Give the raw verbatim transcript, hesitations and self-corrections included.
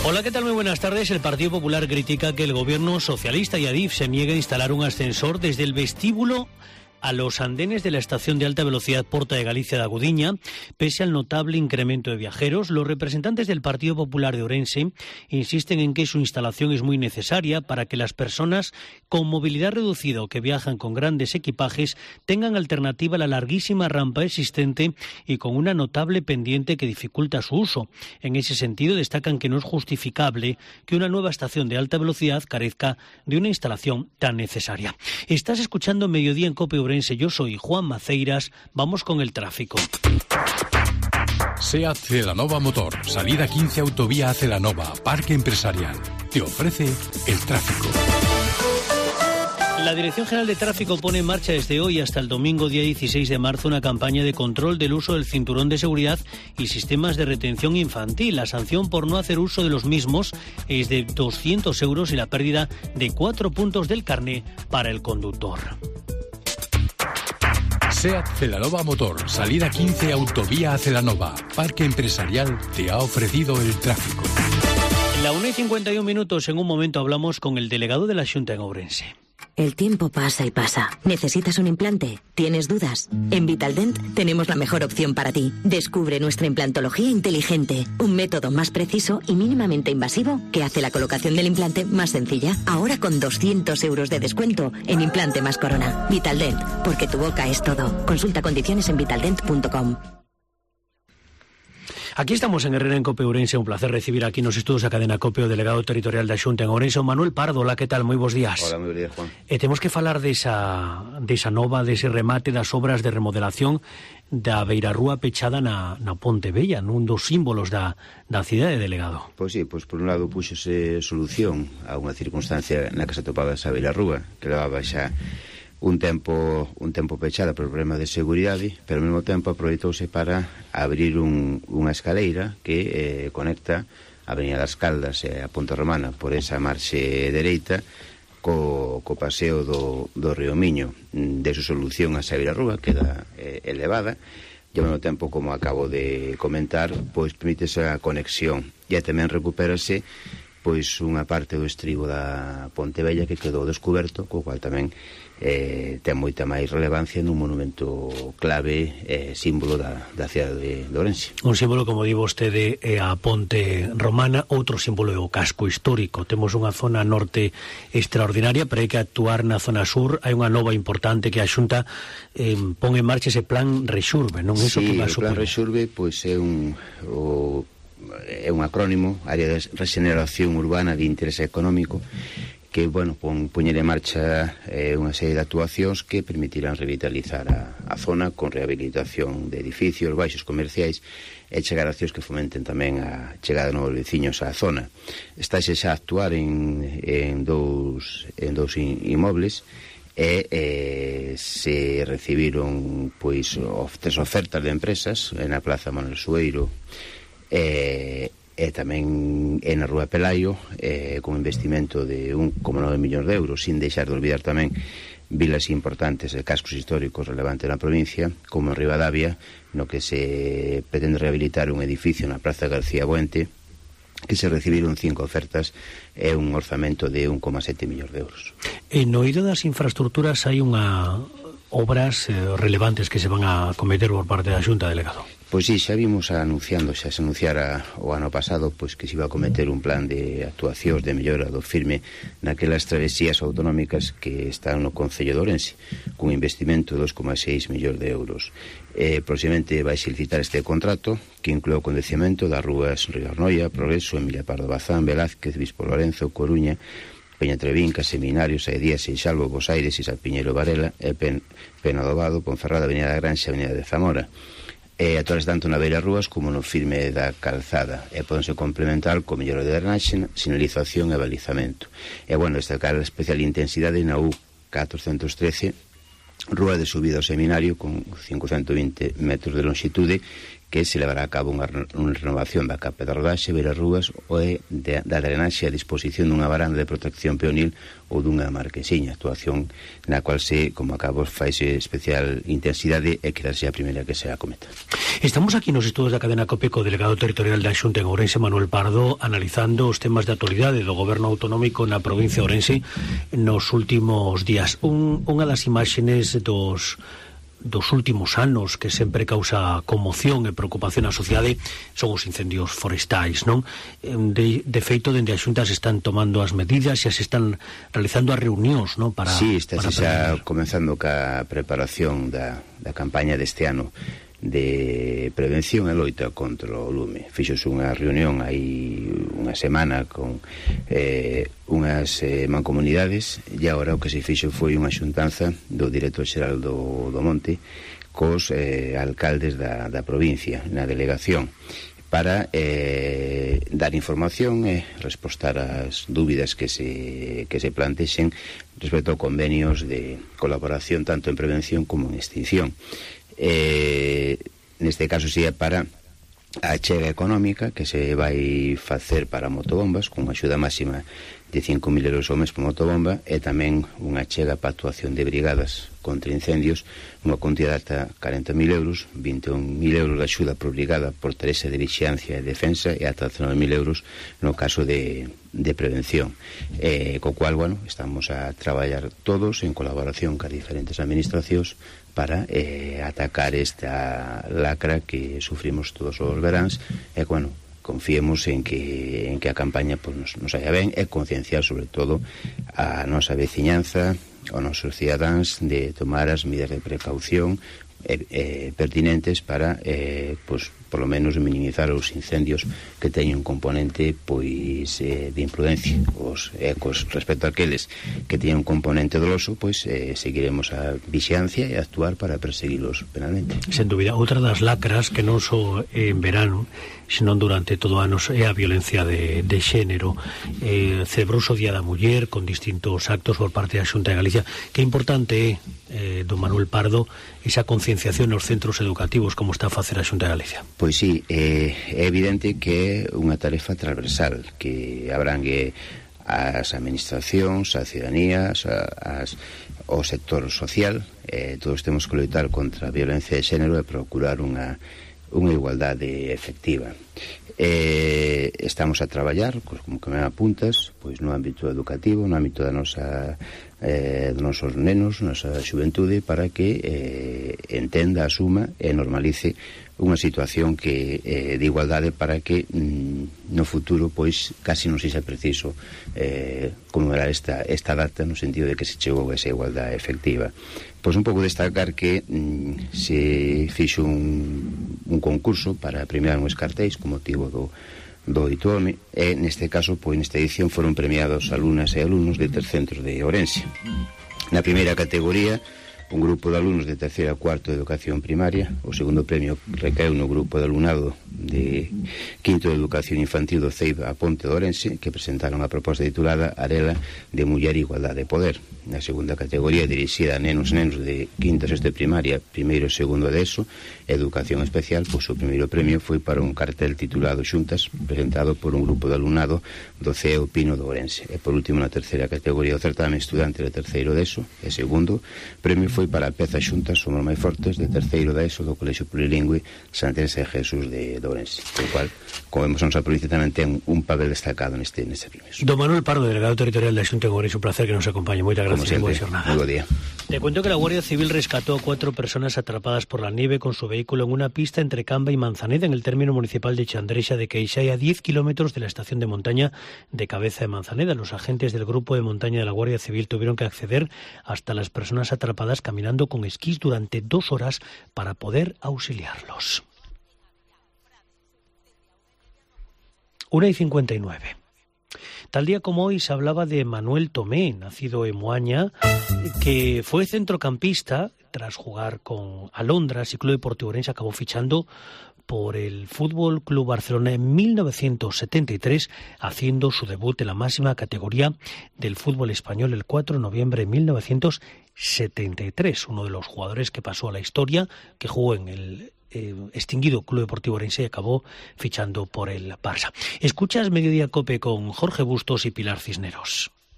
Hola, ¿qué tal? Muy buenas tardes. El Partido Popular critica que el gobierno socialista y Adif se niegue a instalar un ascensor desde el vestíbulo a los andenes de la estación de alta velocidad Porta de Galicia de Agudiña. Pese al notable incremento de viajeros, los representantes del Partido Popular de Ourense insisten en que su instalación es muy necesaria para que las personas con movilidad reducida o que viajan con grandes equipajes tengan alternativa a la larguísima rampa existente y con una notable pendiente que dificulta su uso. En ese sentido, destacan que no es justificable que una nueva estación de alta velocidad carezca de una instalación tan necesaria. Estás escuchando Mediodía en COPE Ourense. Yo soy Juan Maceiras. Vamos con el tráfico. SEAT Celanova Motor, salida quince Autovía Celanova, Parque Empresarial. Te ofrece el tráfico. La Dirección General de Tráfico pone en marcha desde hoy hasta el domingo día dieciséis de marzo una campaña de control del uso del cinturón de seguridad y sistemas de retención infantil. La sanción por no hacer uso de los mismos es de doscientos euros y la pérdida de cuatro puntos del carné para el conductor. SEAT Celanova Motor, salida quince Autovía Celanova, Parque Empresarial te ha ofrecido el tráfico. La una y cincuenta y un minutos, en un momento hablamos con el delegado de la Xunta en Ourense. El tiempo pasa y pasa. ¿Necesitas un implante? ¿Tienes dudas? En Vitaldent tenemos la mejor opción para ti. Descubre nuestra implantología inteligente, un método más preciso y mínimamente invasivo que hace la colocación del implante más sencilla. Ahora con doscientos euros de descuento en implante más corona. Vitaldent, porque tu boca es todo. Consulta condiciones en vitaldent punto com. Aquí estamos en Herrera en COPE Ourense, un placer recibir aquí nos estudos a Cadena COPE o delegado territorial da Xunta en Ourense, Manuel Pardo. Hola, que tal? Moi bons días. Hola, moi bons días, Juan. E temos que falar desa, desa nova, dese remate das obras de remodelación da beirarrúa pechada na, na Ponte Vella, nun dos símbolos da, da cidade, delegado. Pois sí, pois por un lado puxose solución a unha circunstancia na que se topaba esa beirarrúa, que levaba xa un tempo un tempo pechada por problema de seguridade, pero ao mesmo tempo aproveitouse para abrir un, unha escaleira que eh, conecta a Avenida das Caldas e a Ponte Romana por esa marxe dereita co, co paseo do, do Río Miño. De su solución a esa beirarrúa queda eh, elevada e ao mesmo tempo, como acabo de comentar, pois permite esa conexión e tamén recupérase pois unha parte do estribo da Ponte Vella que quedou descoberto, co cual tamén eh, ten moita máis relevancia nun monumento clave, eh, símbolo da, da cidade de Ourense. Un símbolo, como di vostede, é a Ponte Romana, outro símbolo é o casco histórico. Temos unha zona norte extraordinaria, pero hai que actuar na zona sur. Hai unha nova importante que a Xunta eh, pon en marcha ese plan Rexurbe, non? Eso Sí, que o plan Rexurbe pois é un... O, é un acrónimo, área de regeneración urbana de interese económico, que, bueno, pon, poñer en marcha eh, unha serie de actuacións que permitirán revitalizar a, a zona con rehabilitación de edificios, baixos comerciais e chegar a accións que fomenten tamén a chegada de novos veciños á zona. Estáse xa a actuar en, en dous, en dous inmobles e eh, se recibiron pois of, tres ofertas de empresas na Plaza Manuel Sueiro e, e tamén en a Rúa Pelaio eh, con investimento de un coma nove millóns de euros, sin deixar de olvidar tamén vilas importantes e cascos históricos relevantes na provincia, como en Ribadavia, no que se pretende rehabilitar un edificio na Praza García Buente, que se recibiron cinco ofertas e un orzamento de un coma sete millóns de euros. En no eido das infraestructuras hai unha obras eh, relevantes que se van a cometer por parte da Xunta, delegado. Pois sí, xa vimos anunciando, xa se anunciara o ano pasado pois que se iba a cometer un plan de actuacións de mellora do firme naquelas travesías autonómicas que están no Concello de Ourense, cun investimento de dos coma seis millóns de euros. Eh, próximamente vai se licitar este contrato, que inclúe o condecemento das rúas Río Arnoia, Progreso, Emilia Pardo Bazán, Velázquez, Bispo Lorenzo, Coruña, Peña Trevinca, Seminarios, Aedía, Seixalbo, Bos Aires, Isalpiñeiro Varela, e Pen, Pena do Vado, Ponferrada, Avenida da Granxa, Avenida de Zamora. E actuales tanto na beira rúas como no firme da calzada, e podense complementar co melloro de drenaxe, sinalización e balizamento. E, bueno, destacar a especial intensidade na U catrocentos trece, rúa de subida ao Seminario con cincocentos vinte metros de longitude, que se levará a cabo unha, unha renovación da capa de rodaxe, beira rúas e de, da drenaxe a disposición dunha varanda de protección peonil ou dunha marquesiña, actuación na cual se, como acabo, faise especial intensidade e que sea a primeira que se acometa. Estamos aquí nos estudos da cadena COPE co delegado territorial da Xunta en Ourense, Manuel Pardo, analizando os temas de actualidade do goberno autonómico na provincia de Ourense nos últimos días. Un, unha das imaxes dos dos últimos anos que sempre causa conmoción e preocupación na sociedade son os incendios forestais, non? De, de feito, dende a Xunta se están tomando as medidas, xa se están realizando as reunións, non? Para, sí, está para xa comenzando ca preparación da, da campaña deste ano de prevención e loita contra o lume. Fixose unha reunión hai unha semana con eh, unhas eh, mancomunidades e agora o que se fixo foi unha xuntanza do director xeral do, do Monte cos eh, alcaldes da, da provincia na delegación para eh, dar información e respostar ás dúbidas que se, que se plantexen respecto a convenios de colaboración tanto en prevención como en extinción. Eh, neste caso sería para a achega económica que se vai facer para motobombas con unha axuda máxima de cinco mil euros ao mes por motobomba e tamén unha achega para actuación de brigadas contra incendios unha cantidade ata cuarenta mil euros, vinte e un mil euros de axuda por brigada por tarefa de vixiancia e defensa e ata dezanove mil euros no caso de, de prevención, eh, co cual, bueno, estamos a traballar todos en colaboración ca diferentes administracións para eh, atacar esta lacra que sufrimos todos os veráns e, bueno, confiemos en que, en que a campaña pues, nos, nos haya ben e concienciar sobre todo a nosa veciñanza, aos nosos cidadáns de tomar as medidas de precaución eh, eh, pertinentes para eh, pues, por lo menos minimizar os incendios que teñen un componente pois eh, de imprudencia. Os ecos respecto a aqueles que teñen un componente doloso, pois eh, seguiremos a vixiancia e actuar para perseguilos penalmente. Sen dúbida, outra das lacras que non só en verano, senón durante todo o ano é a violencia de, de xénero. Eh, celebrouse o Día da Muller con distintos actos por parte da Xunta de Galicia. Que importante é, eh, don Manuel Pardo, esa concienciación nos centros educativos como está a facer a Xunta de Galicia? Pois sí, eh, é evidente que é unha tarefa transversal que abrangue as administracións, a ciudadanía, as, as, o sector social. Eh, todos temos que loitar contra a violencia de xénero e procurar unha, unha igualdade efectiva. Eh, estamos a traballar, como que me apuntas, pois no ámbito educativo, no ámbito da nosa eh, dos nosos nenos, nosa xuventude, para que eh, entenda, asuma e normalice unha situación que eh, de igualdade para que mm, no futuro pois casi non sexa preciso eh, comemorar esta, esta data no sentido de que se chegou a esa igualdade efectiva. Pois un pouco destacar que mm, se fixo un, un concurso para premiar uns cartéis con motivo do do Ituome e neste caso, pois nesta edición foron premiados alumnas e alumnos de tres centros de Ourense. Na primeira categoría, un grupo de alumnos de terceira a cuarto de educación primaria. O segundo premio recaeu no grupo de alumnado de quinto de educación infantil do C E I B a Ponte de Ourense, que presentaron a proposta titulada Arela de Muller e Igualdade de Poder. Na segunda categoría, dirixida a nenos e nenos de quinta a sexta primaria, primeiro e segundo de ESO, educación especial, pois o primeiro premio foi para un cartel titulado Xuntas, presentado por un grupo de alumnado do C E O Pino de Ourense. E por último, na terceira categoría, o certame estudante de terceiro de ESO, e segundo premio foi para a peza Xuntas Somos Máis Fortes de terceiro da ESO do Colexio Plurilingüe Santa Teresa de Jesús de Ourense, o cual, como vemos, a nosa provincia tamén ten un papel destacado neste, neste premio. Don Manuel Pardo, delegado territorial da Xunta de Ourense, un placer que nos acompañe. Moitas gracias. Como siempre, muy buen día. Te cuento que la Guardia Civil rescató a cuatro personas atrapadas por la nieve con su vehículo en una pista entre Camba y Manzaneda, en el término municipal de Chandrexa de Queixai, a diez kilómetros de la estación de montaña de Cabeza de Manzaneda. Los agentes del grupo de montaña de la Guardia Civil tuvieron que acceder hasta las personas atrapadas caminando con esquís durante dos horas para poder auxiliarlos. una y cincuenta y nueve. Tal día como hoy se hablaba de Manuel Tomé, nacido en Moaña, que fue centrocampista. Tras jugar con Alondras y Club Deportivo Ourense acabó fichando por el Fútbol Club Barcelona en mil novecientos setenta y tres, haciendo su debut en la máxima categoría del fútbol español el cuatro de noviembre de mil novecientos setenta y tres. Uno de los jugadores que pasó a la historia, que jugó en el eh, extinguido Club Deportivo Orense y acabó fichando por el Barça. Escuchas Mediodía Cope con Jorge Bustos y Pilar Cisneros.